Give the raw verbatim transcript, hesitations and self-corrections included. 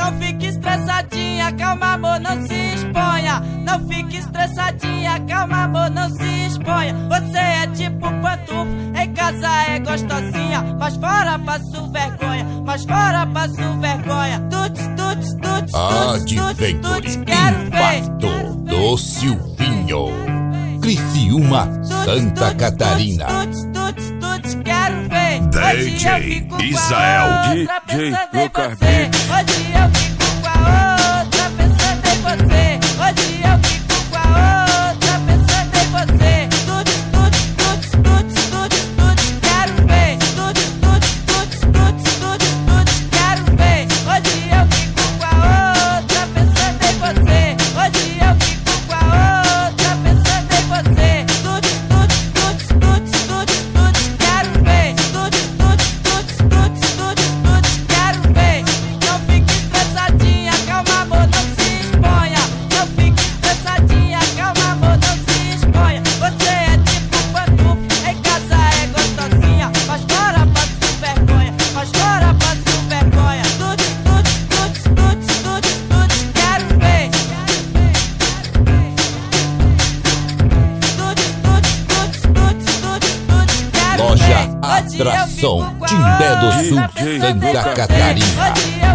Não fique estressadinha, calma amor, não se exponha. Não fique estressadinha, calma amor, não se exponha. Você é tipo pantufo, em casa é gostosinha, mas fora passo vergonha, mas fora passo vergonha. Tuts, tuts, tuts, Adventure Impacto do Silvinho, Criciúma, Santa Catarina. Tuts, tuts, tuts, quero ver. D J Israel, D J Lucas B. Hoje eu fico com a outra pensando em você. Hoje eu fico com a outra pensando em você. Tuts, tuts, tuts, tuts, tuts, tuts, quero ver. Tuts, tuts, tuts, tuts, tuts, tuts, quero ver. Hoje eu fico com a outra pensando em você. Hoje eu fico com a outra pensando em você. Tuts, tuts, tuts, tuts, tuts, tuts, quero ver. Tuts, tuts, tuts, tuts, tuts, tuts, quero ver. Não fique estressadinha, calma amor, não se exponha. Não fique estressadinha, calma amor, não se exponha. Você é tipo pantufo, em casa é gostosinha, mas fora passo vergonha, mas fora passo vergonha. Tuts, tuts, tuts, tuts, tuts, tuts, quero ver. Tuts, tuts, tuts, tuts, tuts, tuts, quero ver. Loja Hoje eu Atração fico com a Timbé do outra Sul, pensando em Santa você. Catarina. Hoje